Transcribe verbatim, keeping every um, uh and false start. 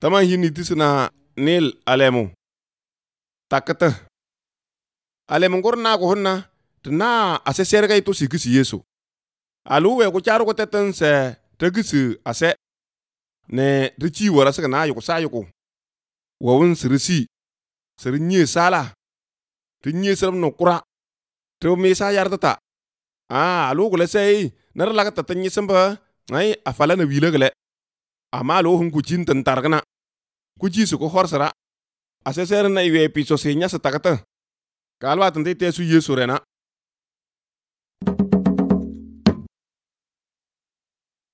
Taman hini tisna nil alemu. Takata. Alemu ngor na ko honna tna ase serga ito sigisi Yesu. Alu we ko charu ko teten se tegisi ase ne richi wara saka na yuko sayuko. Wawun sirisi sirinye sala. Tinye siram no kura. To me sa yartata. Ah alu ko lesei nar laga tatanye samba ai afala na wile gele. Ama lo hun kuchin tan targana. Kuchi su ko horsara. Ase ser na iwe piso se nya sa takata. Kalwa tante te su Yesu rena.